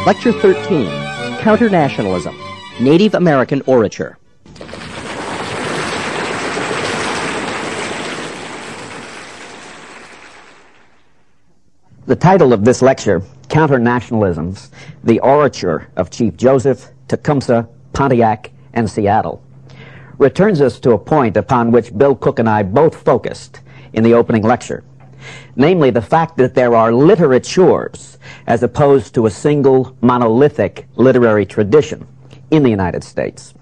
Lecture 13, Counternationalism, Native American Orature. The title of this lecture, Counternationalisms, the Orature of Chief Joseph, Tecumseh, Pontiac, and Seattle, returns us to a point upon which Bill Cook and I both focused in the opening lecture, namely the fact that there are literatures as opposed to a single monolithic literary tradition in the United States.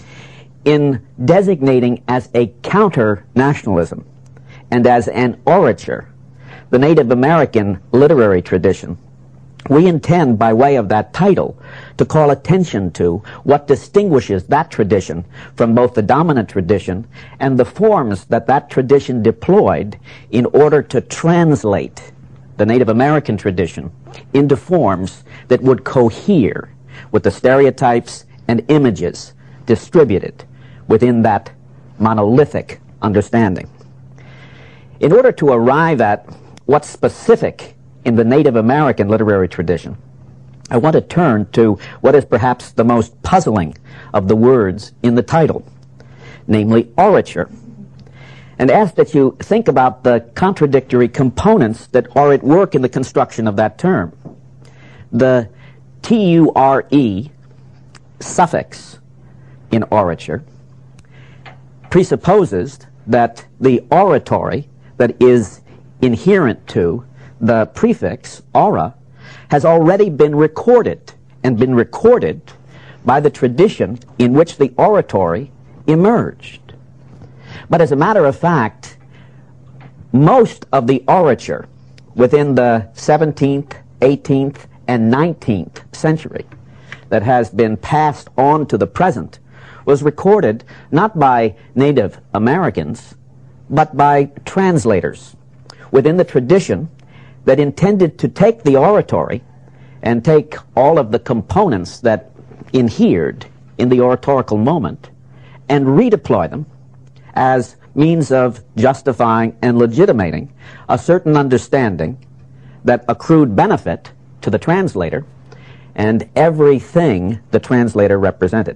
In designating as a counter-nationalism and as an orature the Native American literary tradition, we intend, by way of that title, to call attention to what distinguishes that tradition from both the dominant tradition and the forms that that tradition deployed in order to translate the Native American tradition into forms that would cohere with the stereotypes and images distributed within that monolithic understanding. In order to arrive at what's specific in the Native American literary tradition, I want to turn to what is perhaps the most puzzling of the words in the title, namely orature, and ask that you think about the contradictory components that are at work in the construction of that term. The T-U-R-E suffix in orature presupposes that the oratory that is inherent to the prefix ora has already been recorded, and been recorded by the tradition in which the oratory emerged. But as a matter of fact, most of the orature within the 17th, 18th, and 19th century that has been passed on to the present was recorded not by Native Americans, but by translators within the tradition that intended to take the oratory and take all of the components that inhered in the oratorical moment and redeploy them as means of justifying and legitimating a certain understanding that accrued benefit to the translator and everything the translator represented.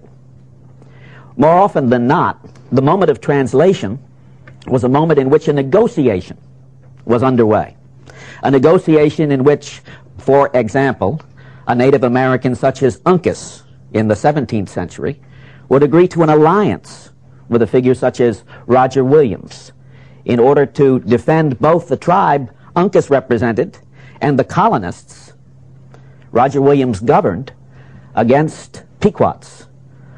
More often than not, the moment of translation was a moment in which a negotiation was underway. A negotiation in which, for example, a Native American such as Uncas in the 17th century would agree to an alliance with a figure such as Roger Williams in order to defend both the tribe Uncas represented and the colonists Roger Williams governed against Pequots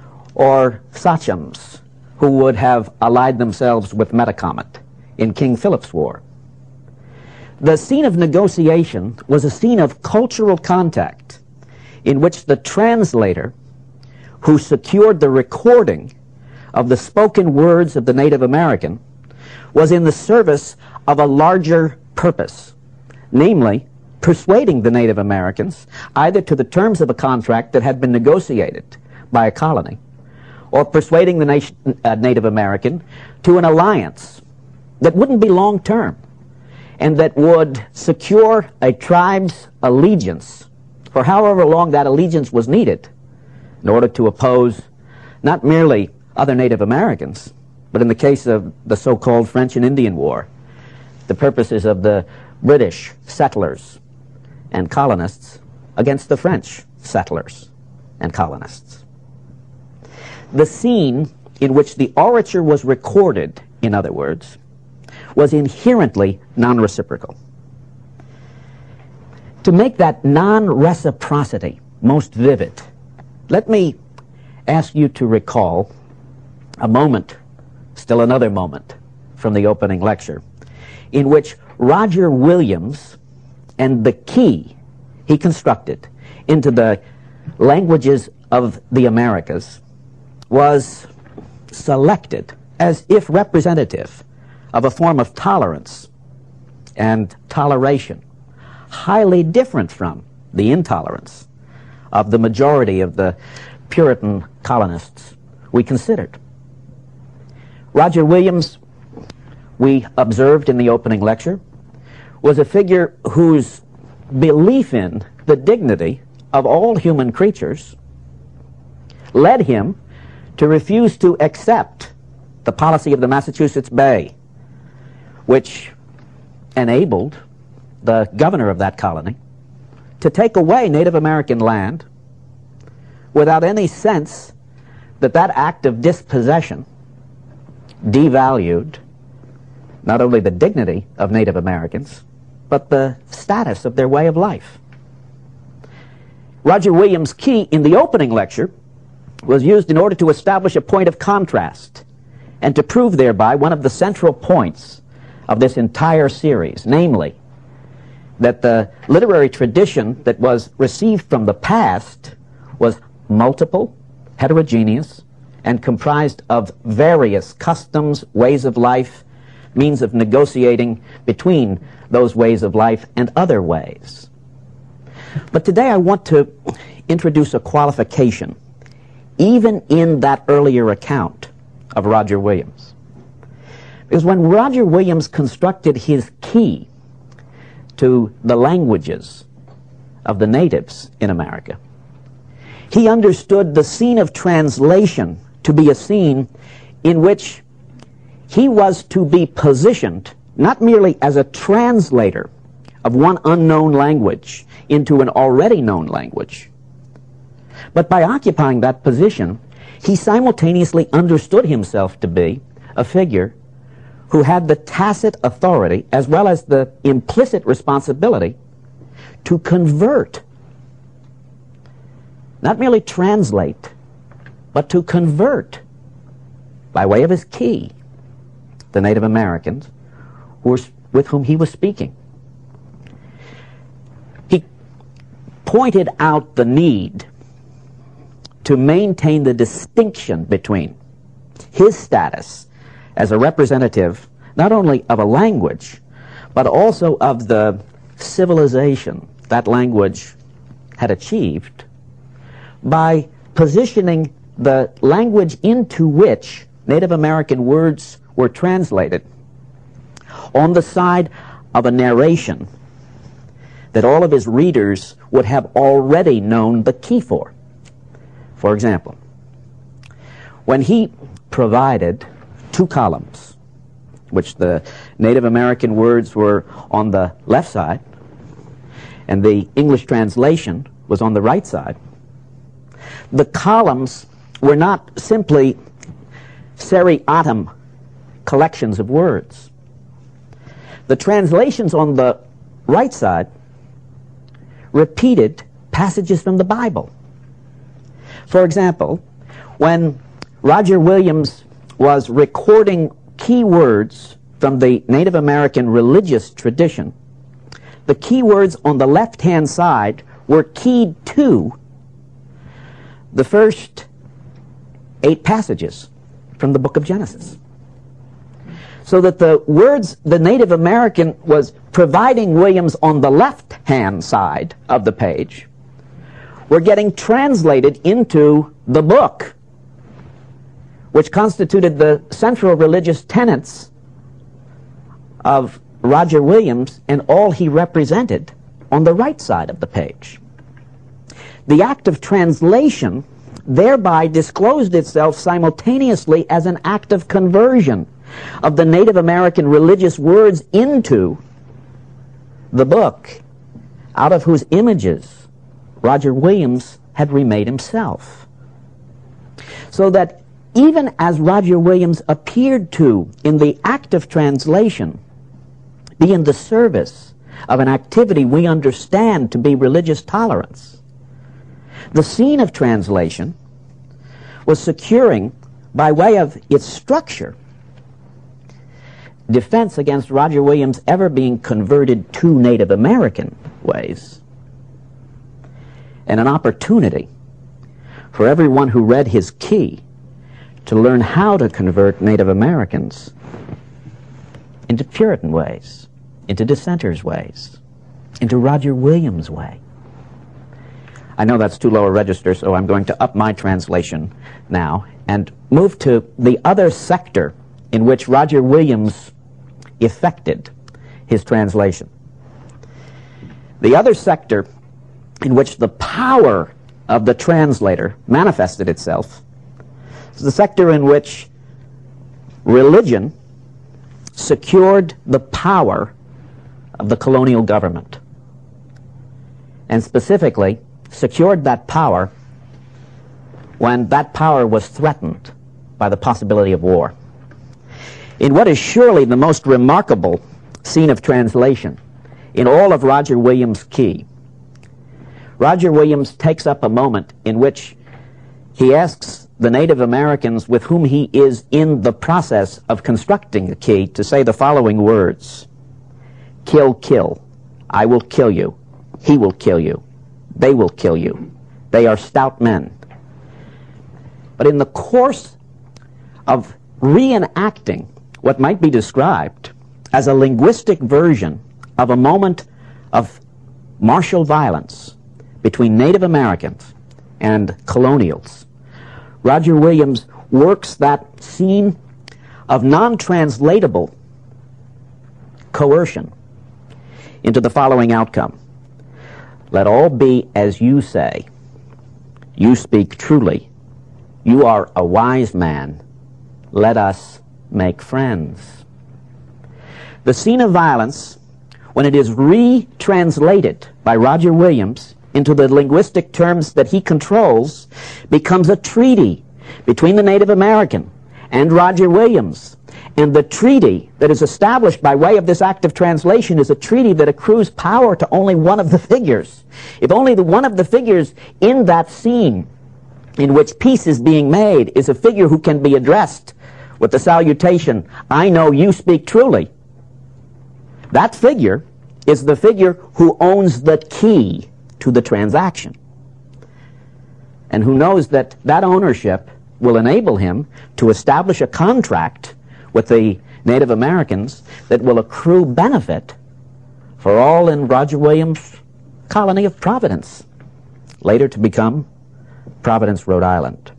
or Sachems who would have allied themselves with Metacomet in King Philip's War. The scene of negotiation was a scene of cultural contact in which the translator who secured the recording of the spoken words of the Native American was in the service of a larger purpose, namely persuading the Native Americans either to the terms of a contract that had been negotiated by a colony or persuading the Native American to an alliance that wouldn't be long-term and that would secure a tribe's allegiance for however long that allegiance was needed in order to oppose not merely other Native Americans, but in the case of the so-called French and Indian War, the purposes of the British settlers and colonists against the French settlers and colonists. The scene in which the orature was recorded, in other words, was inherently non-reciprocal. To make that non-reciprocity most vivid, let me ask you to recall a moment, still another moment, from the opening lecture, in which Roger Williams and the key he constructed into the languages of the Americas was selected as if representative of a form of tolerance and toleration, highly different from the intolerance of the majority of the Puritan colonists we considered. Roger Williams, we observed in the opening lecture, was a figure whose belief in the dignity of all human creatures led him to refuse to accept the policy of the Massachusetts Bay, which enabled the governor of that colony to take away Native American land without any sense that that act of dispossession devalued not only the dignity of Native Americans, but the status of their way of life. Roger Williams' key in the opening lecture was used in order to establish a point of contrast and to prove thereby one of the central points of this entire series, namely, that the literary tradition that was received from the past was multiple, heterogeneous, and comprised of various customs, ways of life, means of negotiating between those ways of life and other ways. But today I want to introduce a qualification, even in that earlier account of Roger Williams. Because when Roger Williams constructed his key to the languages of the natives in America, he understood the scene of translation to be a scene in which he was to be positioned not merely as a translator of one unknown language into an already known language, but by occupying that position, he simultaneously understood himself to be a figure who had the tacit authority as well as the implicit responsibility to convert, not merely translate, but to convert by way of his key the Native Americans with whom he was speaking. He pointed out the need to maintain the distinction between his status as a representative not only of a language, but also of the civilization that language had achieved by positioning the language into which Native American words were translated on the side of a narration that all of his readers would have already known the key for. For example, when he provided two columns, which the Native American words were on the left side and the English translation was on the right side, the columns were not simply seriatim collections of words. The translations on the right side repeated passages from the Bible. For example, when Roger Williams was recording key words from the Native American religious tradition, the key words on the left-hand side were keyed to the first 8 passages from the book of Genesis. So that the words the Native American was providing Williams on the left-hand side of the page were getting translated into the book, which constituted the central religious tenets of Roger Williams and all he represented on the right side of the page. The act of translation thereby disclosed itself simultaneously as an act of conversion of the Native American religious words into the book, out of whose images Roger Williams had remade himself. So that even as Roger Williams appeared to, in the act of translation, be in the service of an activity we understand to be religious tolerance, the scene of translation was securing, by way of its structure, defense against Roger Williams ever being converted to Native American ways, and an opportunity for everyone who read his key to learn how to convert Native Americans into Puritan ways, into dissenters' ways, into Roger Williams' way. I know that's too low a register, so I'm going to up my translation now and move to the other sector in which Roger Williams effected his translation. The other sector in which the power of the translator manifested itself is the sector in which religion secured the power of the colonial government, and specifically secured that power when that power was threatened by the possibility of war. In what is surely the most remarkable scene of translation in all of Roger Williams' Key, Roger Williams takes up a moment in which he asks the Native Americans with whom he is in the process of constructing the key to say the following words: "Kill, kill. I will kill you. He will kill you. They will kill you. They are stout men." But in the course of reenacting what might be described as a linguistic version of a moment of martial violence between Native Americans and colonials, Roger Williams works that scene of non-translatable coercion into the following outcome: "Let all be as you say. You speak truly. You are a wise man. Let us make friends." The scene of violence, when it is retranslated by Roger Williams into the linguistic terms that he controls, becomes a treaty between the Native American and Roger Williams. And the treaty that is established by way of this act of translation is a treaty that accrues power to only one of the figures. If only one of the figures in that scene in which peace is being made is a figure who can be addressed with the salutation, "I know you speak truly," that figure is the figure who owns the key to the transaction, and who knows that that ownership will enable him to establish a contract with the Native Americans that will accrue benefit for all in Roger Williams' colony of Providence, later to become Providence, Rhode Island.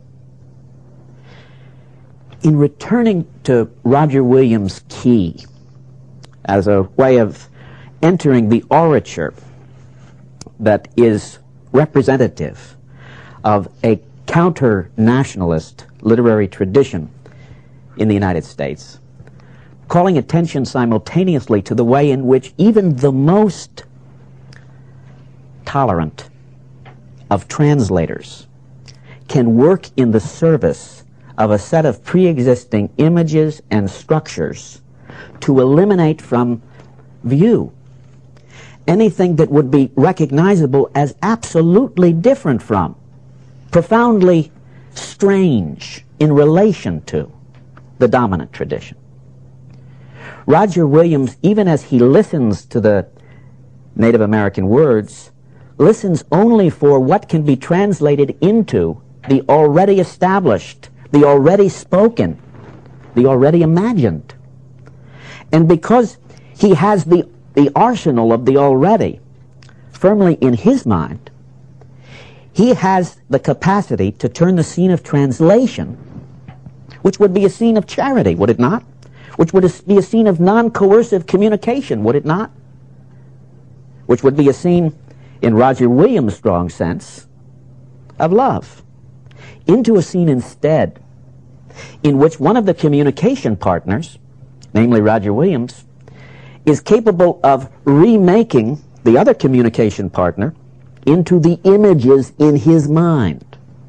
In returning to Roger Williams' Key as a way of entering the orature that is representative of a counter-nationalist literary tradition in the United States, calling attention simultaneously to the way in which even the most tolerant of translators can work in the service of a set of pre-existing images and structures to eliminate from view anything that would be recognizable as absolutely different from, profoundly strange in relation to, the dominant tradition. Roger Williams, even as he listens to the Native American words, listens only for what can be translated into the already established, the already spoken, the already imagined. And because he has the arsenal of the already firmly in his mind, he has the capacity to turn the scene of translation, which would be a scene of charity, would it not? Which would be a scene of non-coercive communication, would it not? Which would be a scene, in Roger Williams' strong sense, of love, into a scene instead in which one of the communication partners, namely Roger Williams, is capable of remaking the other communication partner into the images in his mind.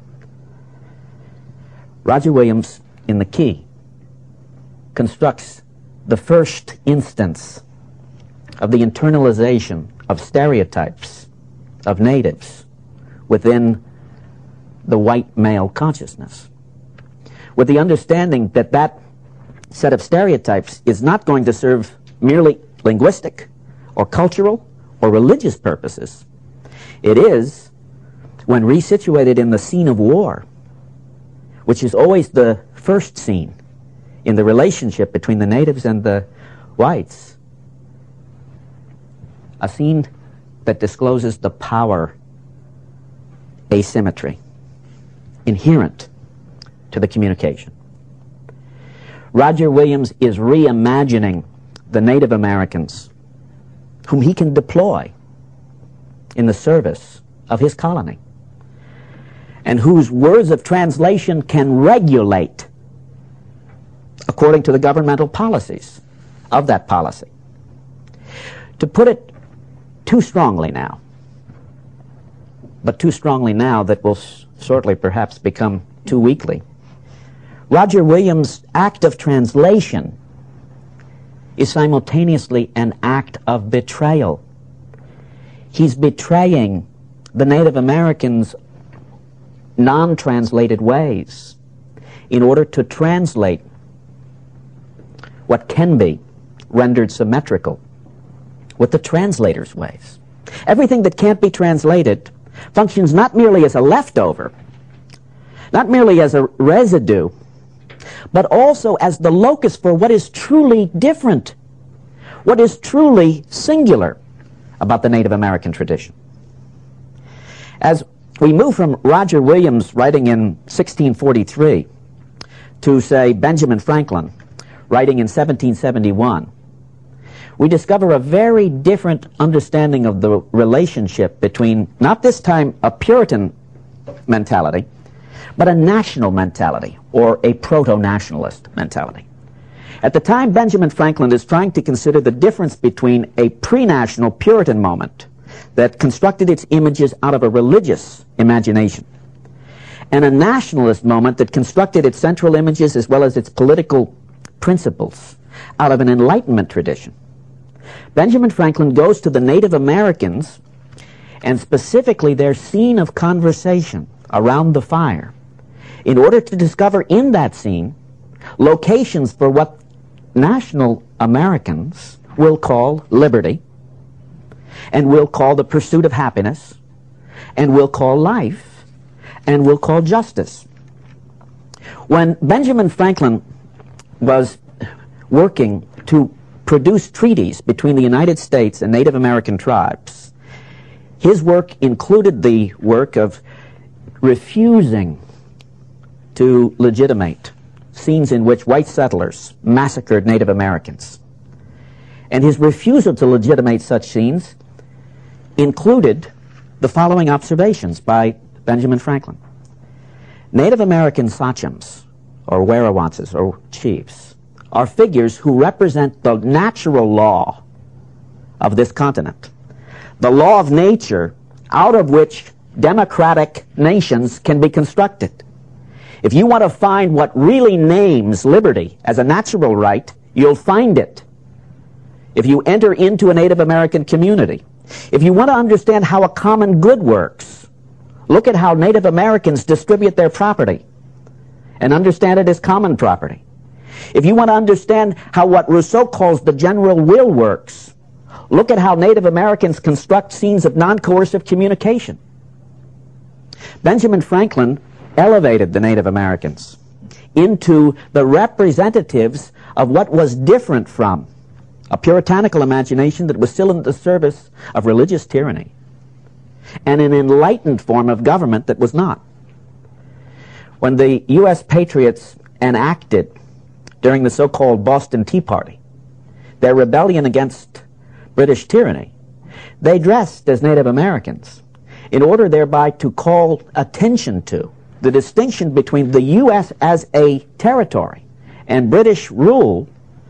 Roger Williams, in The Key, constructs the first instance of the internalization of stereotypes of natives within the white male consciousness, with the understanding that that set of stereotypes is not going to serve merely linguistic or cultural or religious purposes. It is, when resituated in the scene of war, which is always the first scene in the relationship between the natives and the whites, a scene that discloses the power asymmetry inherent to the communication. Roger Williams is reimagining the Native Americans whom he can deploy in the service of his colony, and whose words of translation can regulate according to the governmental policies of that policy. To put it too strongly now, but too strongly now that will shortly perhaps become too weakly, Roger Williams' act of translation is simultaneously an act of betrayal. He's betraying the Native Americans' non-translated ways in order to translate what can be rendered symmetrical with the translator's ways. Everything that can't be translated functions not merely as a leftover, not merely as a residue, but also as the locus for what is truly different, what is truly singular about the Native American tradition. As we move from Roger Williams writing in 1643 to, say, Benjamin Franklin writing in 1771, we discover a very different understanding of the relationship between, not this time a Puritan mentality, but a national mentality, or a proto-nationalist mentality. At the time, Benjamin Franklin is trying to consider the difference between a pre-national Puritan moment that constructed its images out of a religious imagination and a nationalist moment that constructed its central images as well as its political principles out of an Enlightenment tradition. Benjamin Franklin goes to the Native Americans, and specifically their scene of conversation around the fire, in order to discover in that scene locations for what national Americans will call liberty, and will call the pursuit of happiness, and will call life, and will call justice. When Benjamin Franklin was working to produce treaties between the United States and Native American tribes, his work included the work of refusing to legitimate scenes in which white settlers massacred Native Americans. And his refusal to legitimate such scenes included the following observations by Benjamin Franklin. Native American sachems, or werowonces, or chiefs, are figures who represent the natural law of this continent, the law of nature out of which democratic nations can be constructed. If you want to find what really names liberty as a natural right, you'll find it if you enter into a Native American community. If you want to understand how a common good works, look at how Native Americans distribute their property and understand it as common property. If you want to understand how what Rousseau calls the general will works, look at how Native Americans construct scenes of non-coercive communication. Benjamin Franklin elevated the Native Americans into the representatives of what was different from a puritanical imagination that was still in the service of religious tyranny and an enlightened form of government that was not. When the U.S. Patriots enacted during the so-called Boston Tea Party their rebellion against British tyranny, they dressed as Native Americans in order thereby to call attention to the distinction between the U.S. as a territory and British rule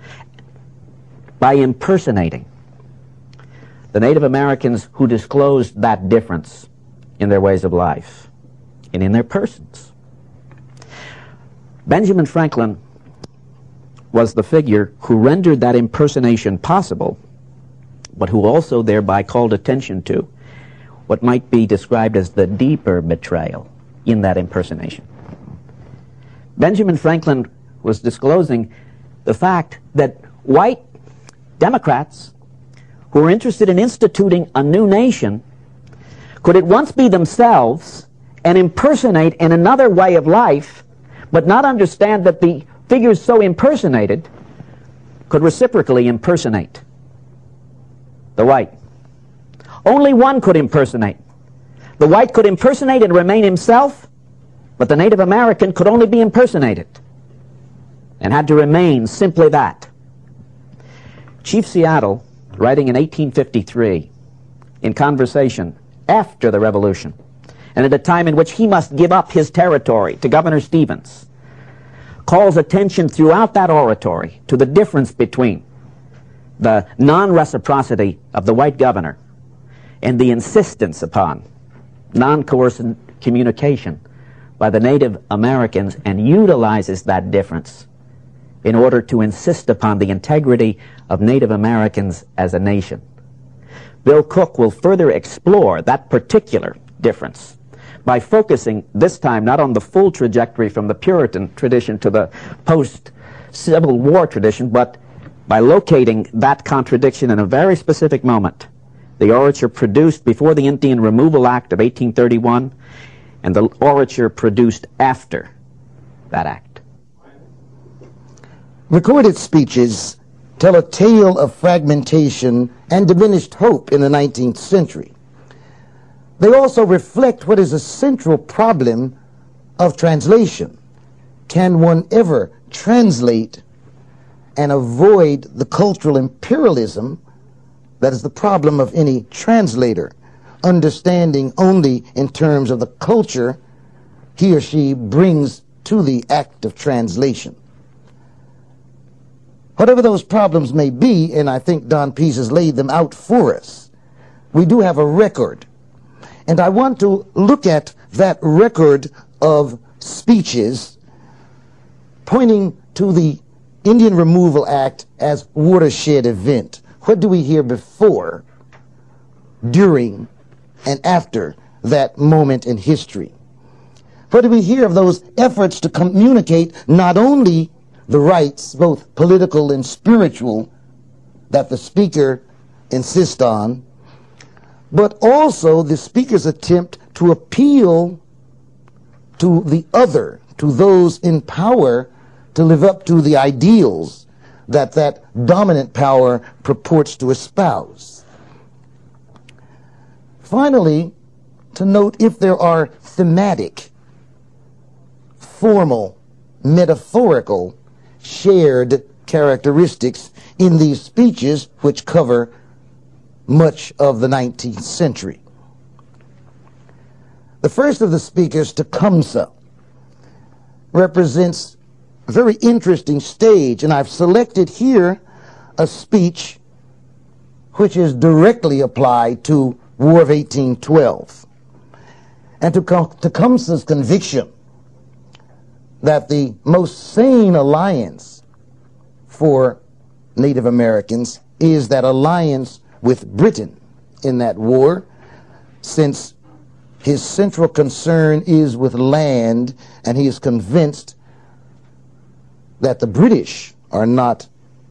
by impersonating the Native Americans who disclosed that difference in their ways of life and in their persons. Benjamin Franklin was the figure who rendered that impersonation possible, but who also thereby called attention to what might be described as the deeper betrayal in that impersonation. Benjamin Franklin was disclosing the fact that white Democrats who were interested in instituting a new nation could at once be themselves and impersonate in another way of life, but not understand that the figures so impersonated could reciprocally impersonate the white. Only one could impersonate. The white could impersonate and remain himself, but the Native American could only be impersonated and had to remain simply that. Chief Seattle, writing in 1853, in conversation, after the revolution, and at a time in which he must give up his territory to Governor Stevens, calls attention throughout that oratory to the difference between the non-reciprocity of the white governor and the insistence upon non-coercive communication by the Native Americans, and utilizes that difference in order to insist upon the integrity of Native Americans as a nation. Bill Cook will further explore that particular difference by focusing this time not on the full trajectory from the Puritan tradition to the post-Civil War tradition, but by locating that contradiction in a very specific moment. The orature produced before the Indian Removal Act of 1831 and the orature produced after that act. Recorded speeches tell a tale of fragmentation and diminished hope in the 19th century. They also reflect what is a central problem of translation. Can one ever translate and avoid the cultural imperialism that is the problem of any translator, understanding only in terms of the culture he or she brings to the act of translation? Whatever those problems may be, and I think Don Pease has laid them out for us, we do have a record. And I want to look at that record of speeches pointing to the Indian Removal Act as watershed event. What do we hear before, during, and after that moment in history? What do we hear of those efforts to communicate not only the rights, both political and spiritual, that the speaker insists on, but also the speaker's attempt to appeal to the other, to those in power, to live up to the ideals that that dominant power purports to espouse. Finally, to note if there are thematic, formal, metaphorical, shared characteristics in these speeches which cover much of the 19th century. The first of the speakers, Tecumseh, represents a very interesting stage, and I've selected here a speech which is directly applied to War of 1812 and to Tecumseh's conviction that the most sane alliance for Native Americans is that alliance with Britain in that war, since his central concern is with land, and he is convinced that the British are not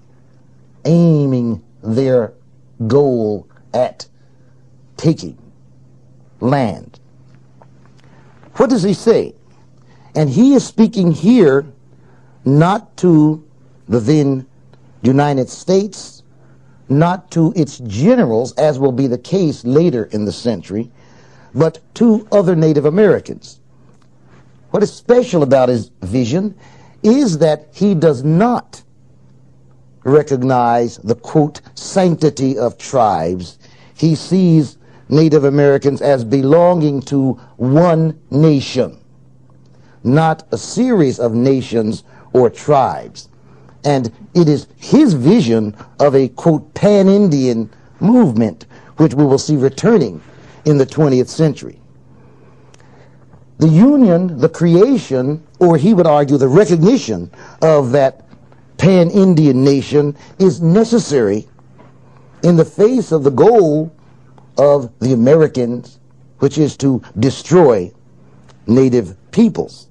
aiming their goal at taking land. What does he say? And he is speaking here not to the then United States, not to its generals, as will be the case later in the century, but to other Native Americans. What is special about his vision is that he does not recognize the, quote, sanctity of tribes. He sees Native Americans as belonging to one nation, not a series of nations or tribes. And it is his vision of a, quote, pan-Indian movement, which we will see returning in the 20th century. The union, the creation, or he would argue the recognition of that pan-Indian nation is necessary in the face of the goal of the Americans, which is to destroy native peoples.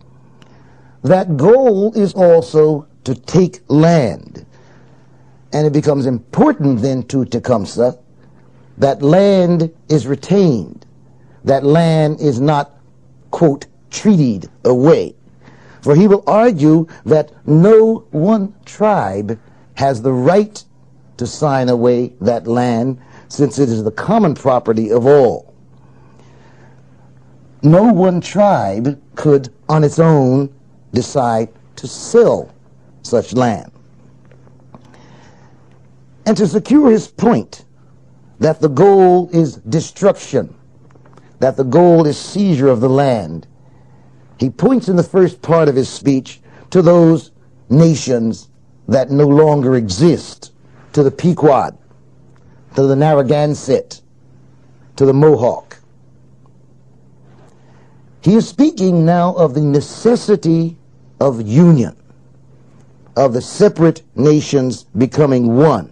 That goal is also to take land. And it becomes important then to Tecumseh that land is retained, that land is not, quote, treated away. For he will argue that no one tribe has the right to sign away that land, since it is the common property of all. No one tribe could, on its own, decide to sell such land. And to secure his point that the goal is destruction that the goal is seizure of the land. He points in the first part of his speech to those nations that no longer exist, to the Pequot, to the Narragansett, to the Mohawk. He is speaking now of the necessity of union, of the separate nations becoming one.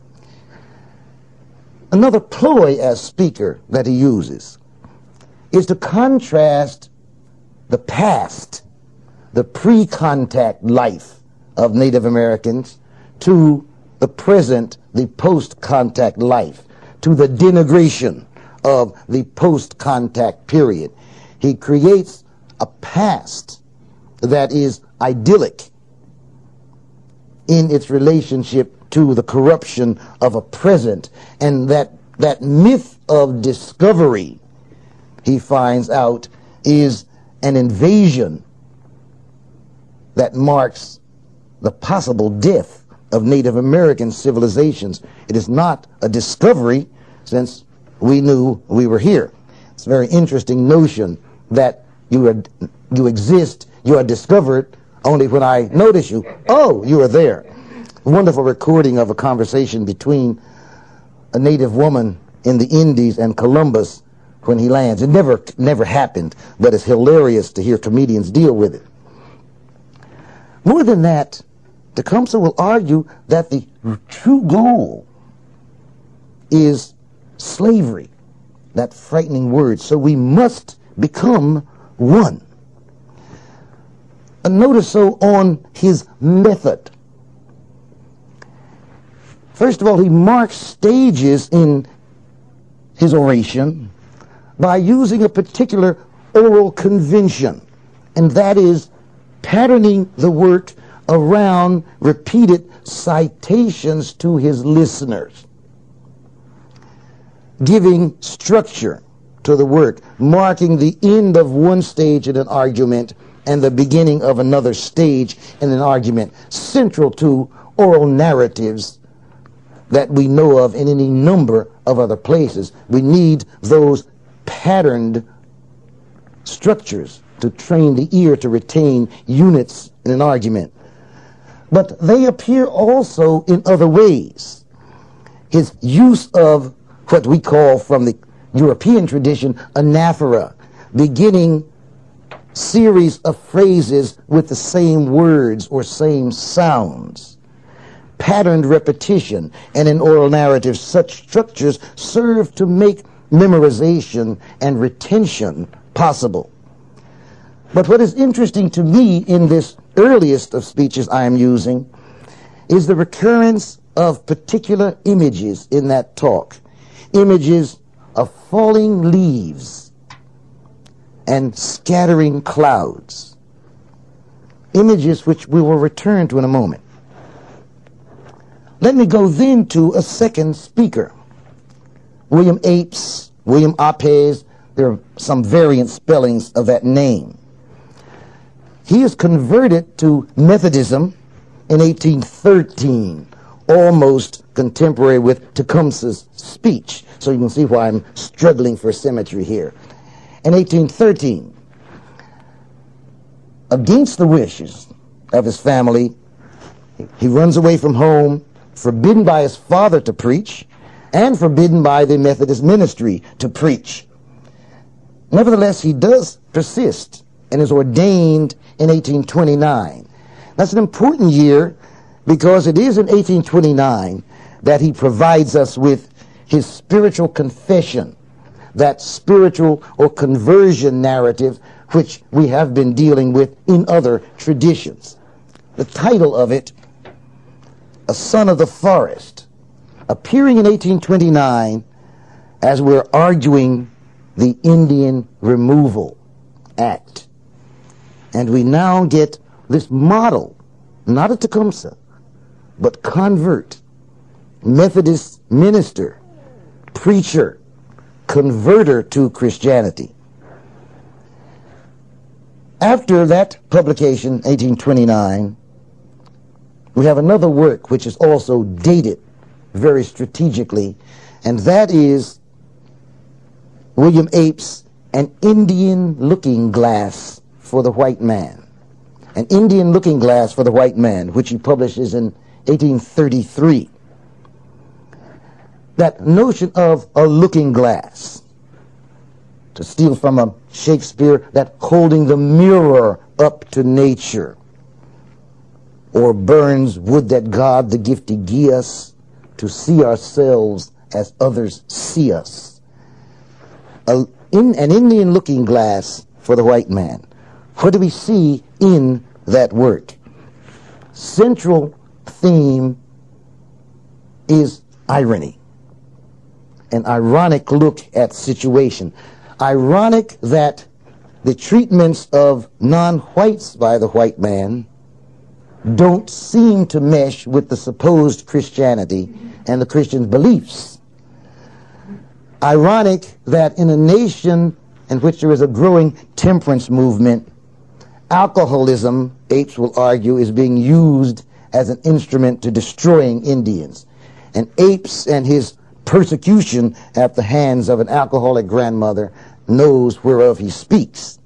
Another ploy as speaker that he uses is to contrast the past, the pre-contact life of Native Americans, to the present, the post-contact life, to the denigration of the post-contact period. He creates a past that is idyllic in its relationship to the corruption of a present, and that myth of discovery, he finds out, is an invasion that marks the possible death of Native American civilizations. It is not a discovery, since we knew we were here. It's a very interesting notion that you exist, you are discovered only when I notice you. Oh, you are there. A wonderful recording of a conversation between a native woman in the Indies and Columbus when he lands. It never happened, but it's hilarious to hear comedians deal with it. More than that, Tecumseh will argue that the true goal is slavery, that frightening word. So we must become one. And notice so on his method. First of all, he marks stages in his oration by using a particular oral convention, and that is patterning the work around repeated citations to his listeners, giving structure to the work, marking the end of one stage in an argument and the beginning of another stage in an argument, central to oral narratives that we know of in any number of other places. We need those patterned structures to train the ear to retain units in an argument. But they appear also in other ways. His use of what we call from the European tradition anaphora, beginning series of phrases with the same words or same sounds. Patterned repetition, and in oral narrative, such structures serve to make memorization and retention possible. But what is interesting to me in this earliest of speeches I am using is the recurrence of particular images in that talk. Images of falling leaves and scattering clouds. Images which we will return to in a moment. Let me go then to a second speaker, William Apes, William Apes. There are some variant spellings of that name. He is converted to Methodism in 1813, almost contemporary with Tecumseh's speech. So you can see why I'm struggling for symmetry here. In 1813, against the wishes of his family, he runs away from home, forbidden by his father to preach, and forbidden by the Methodist ministry to preach. Nevertheless, he does persist and is ordained in 1829. That's an important year because it is in 1829 that he provides us with his spiritual confession, that spiritual or conversion narrative which we have been dealing with in other traditions. The title of it, A Son of the Forest, appearing in 1829 as we're arguing the Indian Removal Act. And we now get this model, not a Tecumseh, but convert, Methodist minister, preacher, converter to Christianity. After that publication, 1829, we have another work which is also dated very strategically, and that is William Apes' an Indian looking glass for the white man. An Indian looking glass for the white man, which he publishes in 1833. That notion of a looking glass, to steal from a Shakespeare, that holding the mirror up to nature. Or Burns, would that God the gifty gie us to see ourselves as others see us. An Indian looking glass for the white man. What do we see in that work? Central theme is irony. An ironic look at situation. Ironic that the treatments of non-whites by the white man don't seem to mesh with the supposed Christianity and the Christian beliefs. Ironic that in a nation in which there is a growing temperance movement, alcoholism, apes will argue, is being used as an instrument to destroying Indians. And Apes and his persecution at the hands of an alcoholic grandmother knows whereof he speaks.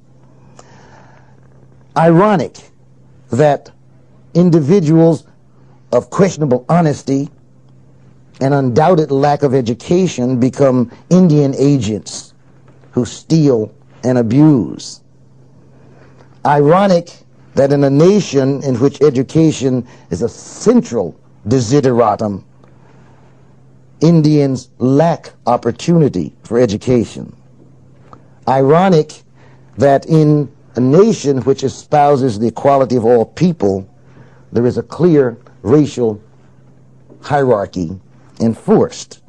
Ironic that individuals of questionable honesty and undoubted lack of education become Indian agents who steal and abuse. Ironic that in a nation in which education is a central desideratum, Indians lack opportunity for education. Ironic that in a nation which espouses the equality of all people, there is a clear racial hierarchy enforced.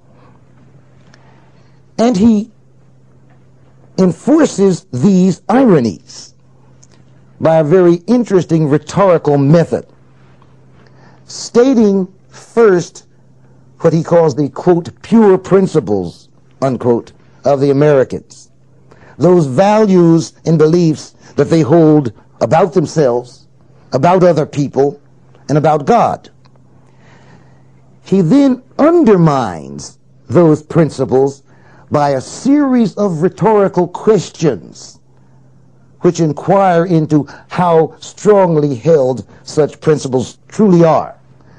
And he enforces these ironies by a very interesting rhetorical method, stating first what he calls the, quote, pure principles, unquote, of the Americans. Those values and beliefs that they hold about themselves, about other people, and about God. He then undermines those principles by a series of rhetorical questions which inquire into how strongly held such principles truly are,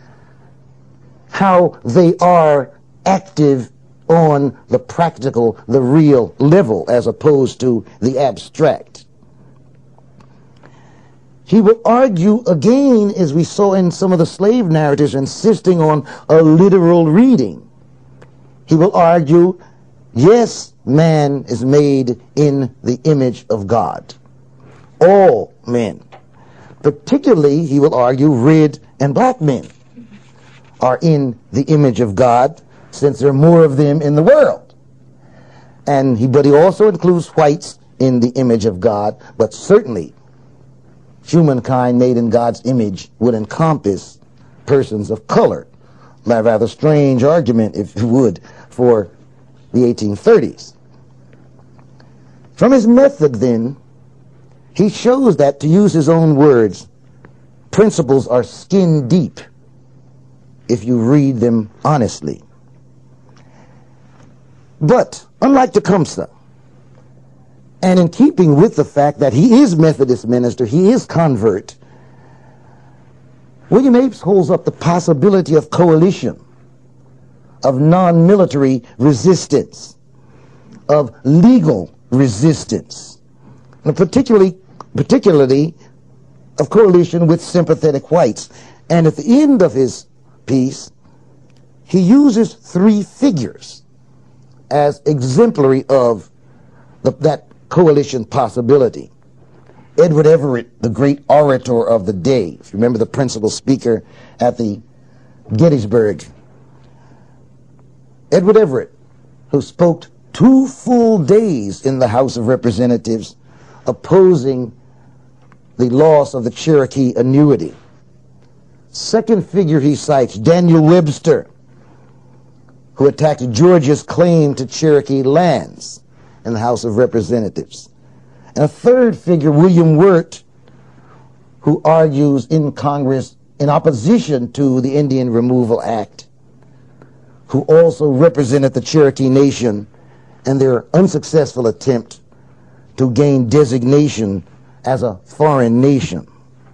how they are active on the practical, the real level, as opposed to the abstract. He will argue again, as we saw in some of the slave narratives, insisting on a literal reading. He will argue, yes, man is made in the image of God. All men. Particularly, he will argue, red and black men are in the image of God, since there are more of them in the world. But he also includes whites in the image of God, but certainly humankind made in God's image would encompass persons of color. A rather strange argument, if you would, for the 1830s. From his method, then, he shows that, to use his own words, principles are skin deep if you read them honestly. But, unlike Tecumseh, and in keeping with the fact that he is Methodist minister, he is convert, William Apes holds up the possibility of coalition, of non-military resistance, of legal resistance, and particularly of coalition with sympathetic whites. And at the end of his piece, he uses three figures as exemplary of that coalition possibility. Edward Everett, the great orator of the day, if you remember, the principal speaker at the Gettysburg. Edward Everett, who spoke 2 full days in the House of Representatives opposing the loss of the Cherokee annuity. Second figure he cites, Daniel Webster, who attacked Georgia's claim to Cherokee lands in the House of Representatives. And a third figure, William Wirt, who argues in Congress in opposition to the Indian Removal Act, who also represented the Cherokee Nation and their unsuccessful attempt to gain designation as a foreign nation.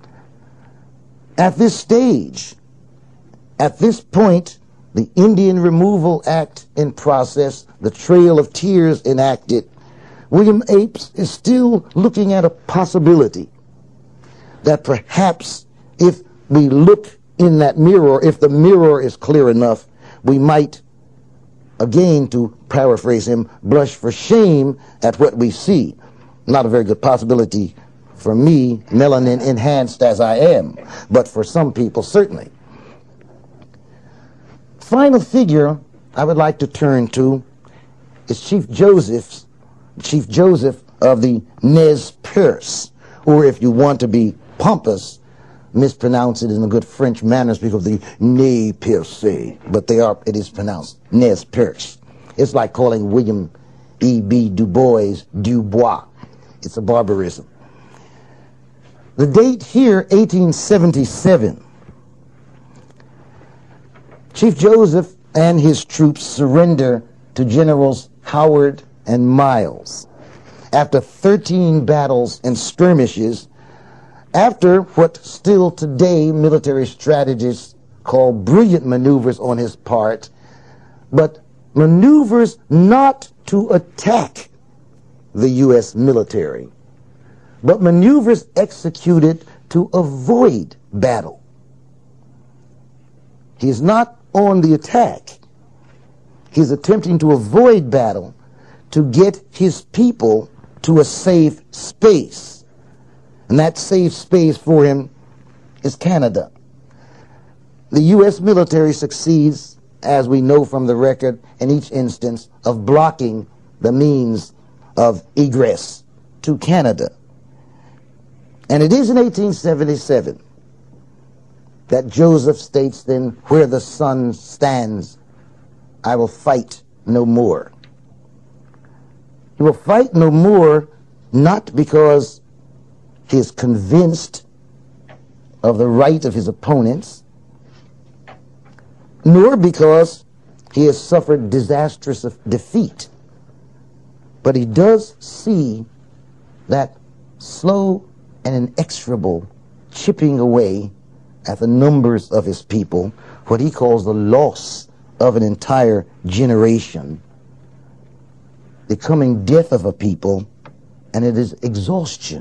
At this stage, at this point, the Indian Removal Act in process, the Trail of Tears enacted, William Apes is still looking at a possibility that perhaps if we look in that mirror, if the mirror is clear enough, we might, again, to paraphrase him, blush for shame at what we see. Not a very good possibility for me, melanin enhanced as I am, but for some people, certainly. Final figure I would like to turn to is Chief Joseph of the Nez Perce, or if you want to be pompous, mispronounce it in a good French manner, speak of the Nez Perce, but it is pronounced Nez Perce. It's like calling William E.B. Du Bois, Dubois. It's a barbarism. The date here, 1877. Chief Joseph and his troops surrender to Generals Howard and Miles. After 13 battles and skirmishes, after what still today military strategists call brilliant maneuvers on his part, but maneuvers not to attack the U.S. military, but maneuvers executed to avoid battle. He is not on the attack. He is attempting to avoid battle to get his people to a safe space. And that safe space for him is Canada. The U.S. military succeeds, as we know from the record, in each instance of blocking the means of egress to Canada. And it is in 1877 that Joseph states then, "Where the sun stands, I will fight no more." He will fight no more, not because he is convinced of the right of his opponents, nor because he has suffered disastrous defeat, but he does see that slow and inexorable chipping away at the numbers of his people, what he calls the loss of an entire generation, the coming death of a people, and it is exhaustion.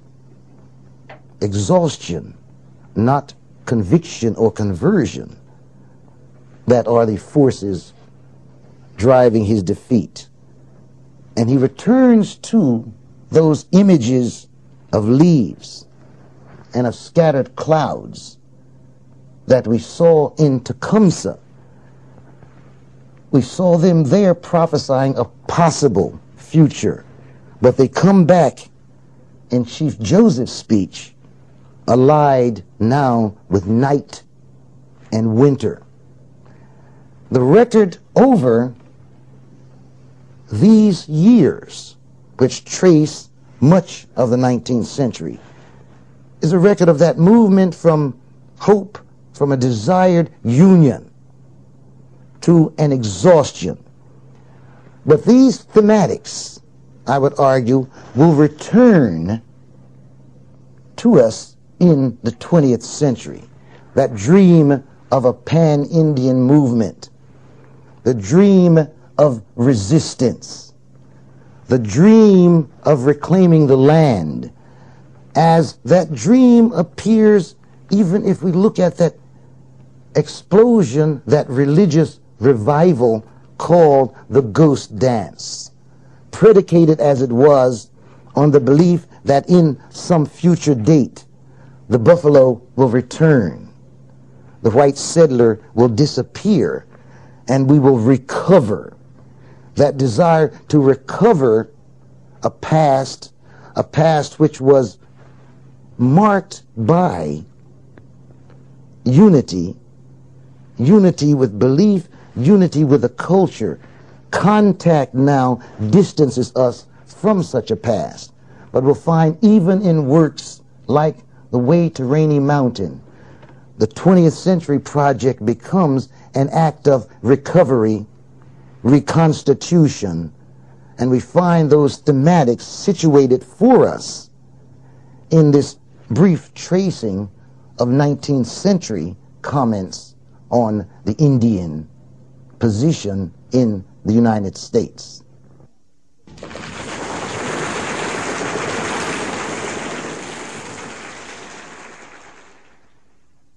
Exhaustion, not conviction or conversion, that are the forces driving his defeat. And he returns to those images of leaves and of scattered clouds that we saw in Tecumseh. We saw them there prophesying a possible future, but they come back in Chief Joseph's speech, allied now with night and winter. The record over these years, which trace much of the 19th century, is a record of that movement from hope, from a desired union to an exhaustion. But these thematics, I would argue, will return to us in the 20th century. That dream of a pan-Indian movement, the dream of resistance, the dream of reclaiming the land, as that dream appears even if we look at that explosion, that religious revival called the Ghost Dance, predicated as it was on the belief that in some future date the buffalo will return, the white settler will disappear, and we will recover. That desire to recover a past which was marked by unity with belief, unity with a culture. Contact now distances us from such a past. But we'll find even in works like The Way to Rainy Mountain, the 20th Century Project becomes an act of recovery, reconstitution, And we find those thematics situated for us in this brief tracing of 19th century comments on the Indian position in the United States.